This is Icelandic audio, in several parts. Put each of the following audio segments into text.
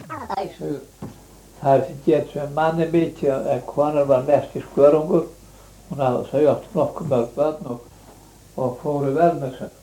Það sem getur sem manni mikið en konan var mest í skörungur. Þau áttu nokkuð mörg börn og fóru vel með þess.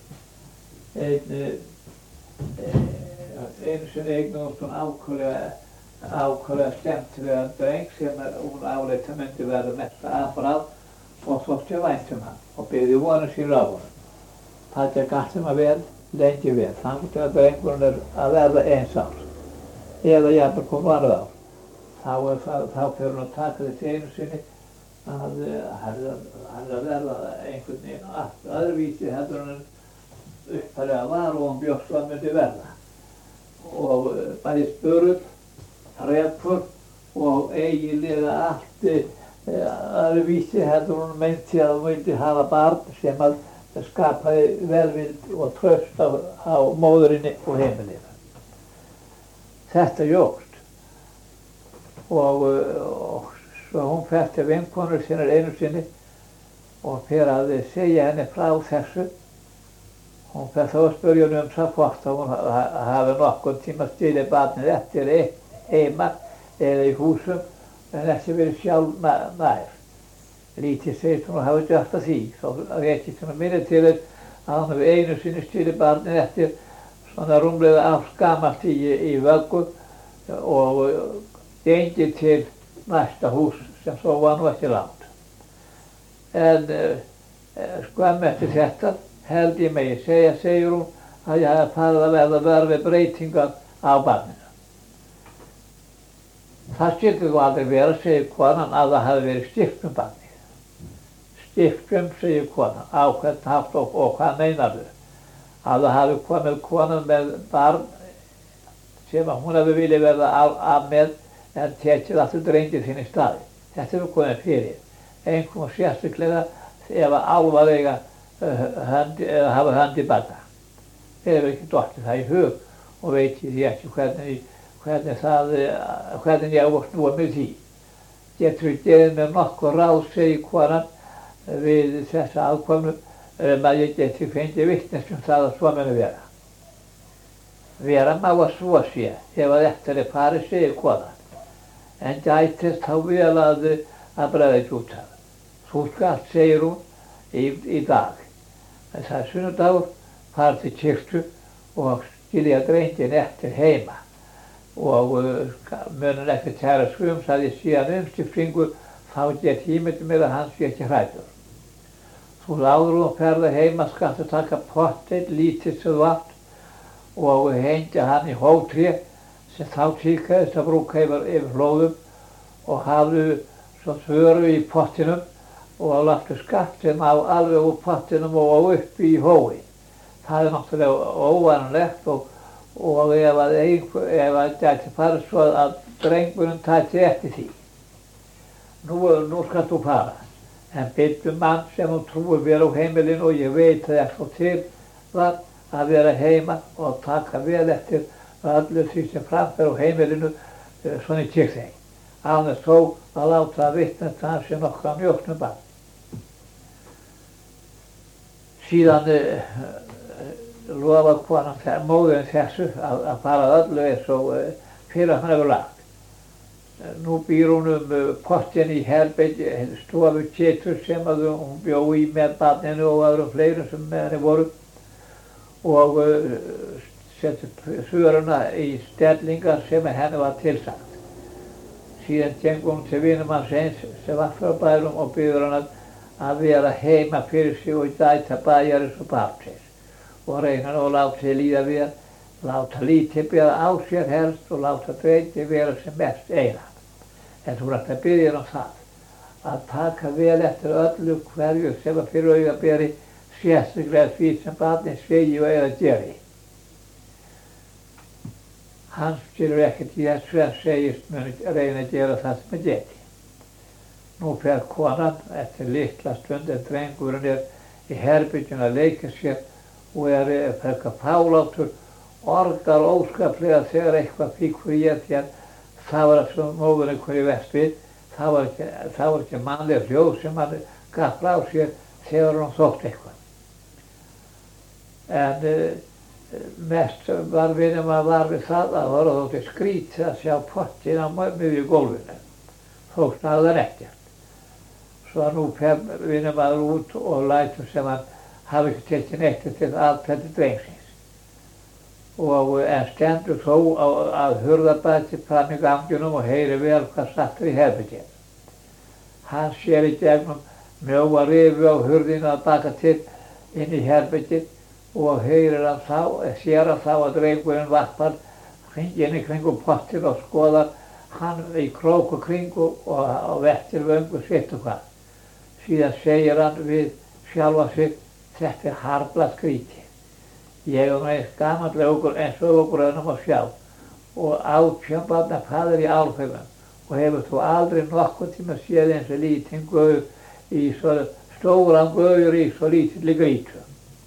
Einu sinni eignast hún ákaflega skemmtilegan dreng sem hún áleit að myndi verða mesta afráð og þótti vænt hann og byggði vonir sín á honum. Það gekk allt sem að vel, lengi vel, þangað til að drengurinn að verða 1 árs eða jafnvel kom varð á. Þá fer hún að taka þessi einu sinni að verða einhvern veginn allt öðruvísi heldur en upphæðlega var og hún bjóst hvað myndi verða. Og bæði spörull, repur og eiginlega allt öðruvísi heldur hún meinti að hún vildi hafa barn sem að skapaði velvild og traust á móðurinni og heimilinu. Þetta jókst og svo hún fer til vinkonur sinnar einu sinni og fer að segja henni frá þessu. Hún fer þá að spyrja henni það hvort að hún hafi nokkurn tíma stilið barnið eftir heima eða í húsum en ekki verið sjálf nær. Lítið segist hún hafi gert að því. Svo ekki svona minni til þess að hún hafi einu sinni stilið barnið eftir svona rúmlega afskamalt í vöggu og gengið til næsta hús sem svo var nú ekki langt. En skömmu eftir þetta held ég megi segir hún að ég hef farið að verða vör við breytingar á barninu. Það skyldi þú aldrei vera, segir konan, að það hafi verið stikknum barnið. Stikknum, segir konan, á hvern hátt og hvað meinarðu? Að það hafi komið konan með barn sem að hún hafi viljað verða af með en tekið aftur drengið sín í staði. Þetta hefur komið fyrir. Einhverjum og sérstaklega ef að alvarlega hafa hönd í barna. Þeir hefur ekki dottið það í hug og veit ég ekki hvernig ég á að snúa með því. Getur við gefið mér nokkuð ráð, segir konan við þessa aðkomu að ég geti fengið vitneskju það að svo muni vera. Vera má að svo sé ef að eftir farið, segir konan. En gætist þá vel að bregða ekki út af. Þú skalt, segir hún, í dag. En það sunnudagur, farið til kirkju og skilja drenginn eftir heima. Og munum ekki tæra skums að ég sé hann umstifringur, þá get ímyndið mér að hann sé ekki hræddur. Þú láður og ferða heima, skaltu taka pottinn, lítið sem þú átt og hengja hann í hótré sem þá tíkaðist að brúka yfir hlóðum og hafðu svo svöru í pottinum og láttu skaftinn á alveg úr pottinum og upp í hói. Það náttúrulega óvanlegt og ef að gæti farið svo að drengurinn tæti eftir því. Nú skalt þú fara, en byrju mann sem hún trúir vera á heimilinu og ég veit að svo til var að vera heima og taka vel eftir öllu því sem framfer á heimilinu svona í kirkjunni. Án þess þó að láta að vitna það sem nokkuð að mjóknum barn. Síðan lofa konan móðurinn þessu að fara öllu eins og fyrir hann hefur lagt. Nú býr hún pottinn í herbergi, stofu Kétur sem hún bjó í með barninu og öðrum fleirum sem með henni voru og setur svöruna í stellingar sem henni var tilsagt. Síðan gengur hún til vinumanns eins sem var frá bærum og býður hann að vera heima fyrir sig og gæta bæjarins og barnsins og reyna nú að láta sig líða vel, láta lítið bera á sér helst og láta drenginn vera sem mest einan. En þú ætti að biðja hann það að taka vel eftir öllu hverju sem að fyrir auga beri sérstaklega því sem barnið segi og að geri. Hann skilur ekkert í þessu en segist muni reyna að gera það sem geti. Nú fer konan eftir litla stund en drengurinn í herberginu að leika sér og frekar fálátur, orgar óskaplega þegar eitthvað fíkur í því að það var svo móðurinn hverju verst við, það var ekki mannleg hljóð sem hann gaf frá sér þegar hann þótt eitthvað. En mest var vinur maður var við það að það þótti skrítið að sjá pottin á miðju gólfinu. Þótt að það ekkert. Svo að nú fer vinur maður út og lætur sem hann hafi ekki tekið neitt til aðferði drengsins. En stendur þó að hurðarbæti fram í ganginum og heyri vel hvað satt í herberginu. Hann sér í gegnum mjóa rifu á hurðina að baka til inn í herbergið og heyrir hann sér hann þá að drengurinn varpar hringinn í kringum pottin og skoðar hann í krók og kringu og vettir vöngu sitt og hvað. Síðan segir hann við sjálfa sig, þetta harla skrítið. Ég nú eins gamallegur eins og okkur önnum að sjá og 18 barna faðir í álfheimum og hefur þú aldrei nokkuð tíma séð eins og lítinn gaur í svo stóran gaur í svo lítilli grýtu.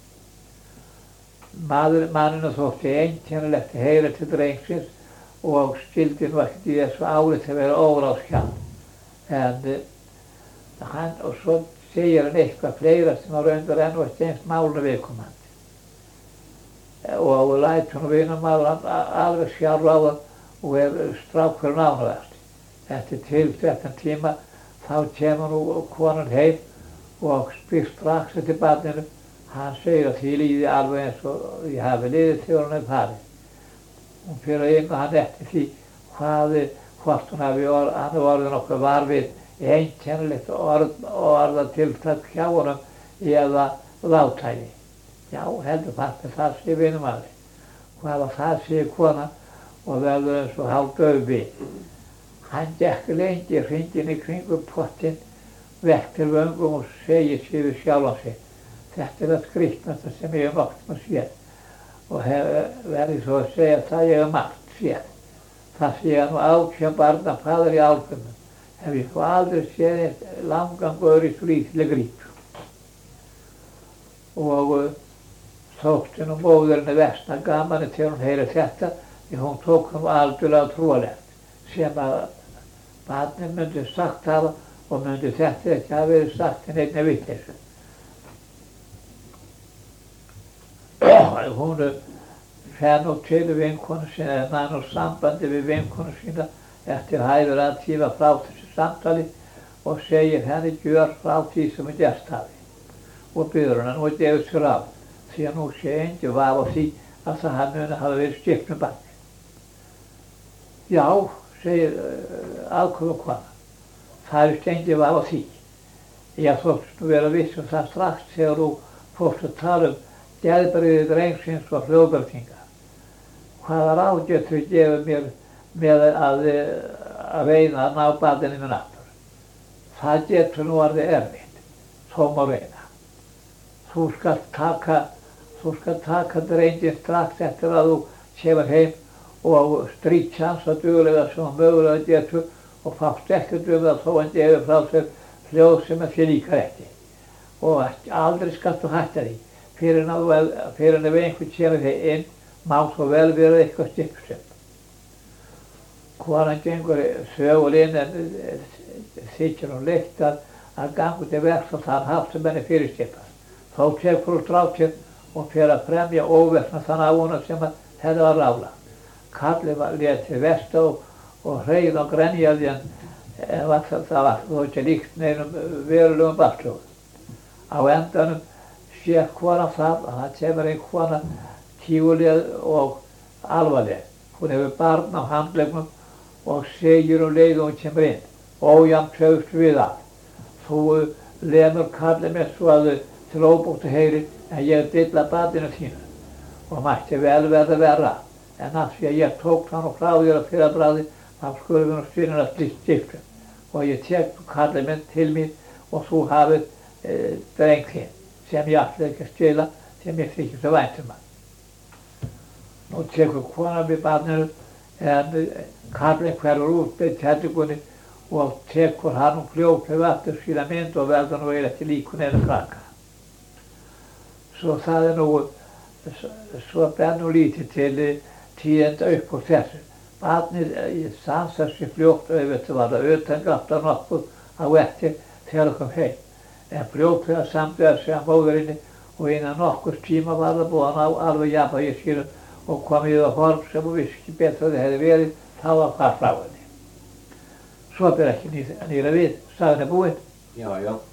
Manninu þótti einkennilegt að heyra til drengsins og skildi nú ekkert í þessu álit að vera óráðskjall. Og svo segir hann eitthvað fleira sem var reyndar enn og ekki eins málinu viðkomandi. Og lætur hann vinamaður alveg sjálfráðan og strákurinn ánægðast. Eftir tilsettan tíma þá kemur nú konan heim og spyr strax eftir barninu. Hann segir að því líði alveg eins og ég hafi liðið þegar hann farið. Hún fyrir að ynga hann eftir því hvort hann hafi orðið nokkuð var við einkennilegt orðatiltæk hjá honum eða látæði. Já, heldur fast að það sé vinumaður. Hvað að það sé konan og verður eins og hálfdauð við. Hann gekk lengi hringinn í kringum pottin, vektir vöngum og segir sér við sjálfan sig. Þetta það skrítnasta sem ég hef nokkuð séð og verði svo að segja það ég hef margt séð. Það sé nú 18 barna faðir í álfheimum. Hef ég þó aldrei séð eitt langan gaur í svo lítilli grýtu. Og þótti nú móðurinni versna gaman til hún heyri þetta því hún tók nú algjörlega trúalegt sem að barnið myndi sagt hafa og myndi þetta ekki hafa verið sagt í neinni vitleysu. Hún fer nú til vinkonu sína eða ná sambandi við vinkonu sína eftir hæður að tífa frá þessu samtali og segir henni gjör frá því sem gerst hafi og biður hann nú að gefa sér á því að nú sé engin vafi á því að það muni hafa verið skipt með barnið. Já, segir aðkomu kona, það engin vafi á því. Ég þóttist nú vera viss það strax þegar þú fórst að tala geðbrigði drengsins og hljóðbreytinga. Hvaða ráð getur þú gefið mér með að reyna að ná barninu minn aftur? Það getur nú orðið erfitt, þó má reyna. Þú skal taka drenginn strax eftir að þú kemur heim og strýta hans að duglega sem mögulega getur og fást ekkert það þó hann gefur frá sér hljóð sem þér líkar ekki. Og aldrei skal þú hætta því. Fyrir en ef einhvern kemur þeir inn, má svo vel vera eitthvað stippsum. Konan gengur sögur inn en þykir hún leitt að gangu til verks og þann hátt sem henni fyrirskipast. Þá tekur hún strákinn og fer að fremja óverkna þann af honum sem henni var ráðlagt. Kallinn lét til versta og hreið og grenjaði en það var þó ekki líkt neinum verulegum barnsljóðum. Á endanum sér konan það að það kemur ein kona tíguleg og alvarleg. Hún hefur barn á handleggnum og segir leið og hún kemur inn. Ójafnt sögst við allt. Þú lemur kallinn mér svo að til óbúttu heyri en ég dilla barninu þínu og mætti vel verða verra. En af því að ég tók hann og frá þér að fyrrabræði þá skulum við nú styrna stiftum. Og ég tek kallinn minn til mín og þú hafið dreng þinn sem ég ætlaði ekki að stela sem ég þykir svo vænt hann. Nú tekur konan við barninu en kallinn hverfur út með tellingunni og tekur hann og fljótlega aftur sína mynd og verður nú eiginlega ekki líkur neina krakka. Svo það nú, svo ber nú lítið til tíðenda upp úr þessu. Barnið sansar sér fljótt auðvitað var það utangátt af nokkuð á eftir þegar það kom heim. En fljótlega samdöðar sig að móðurinni og innan nokkurs tíma var það búið að ná alveg jafnvægi skilur og komið á form sem hún vissi ekki betur það hefði verið, þá var það frá henni. Svo ber ekki nýra við, sagan er búin. Já, já.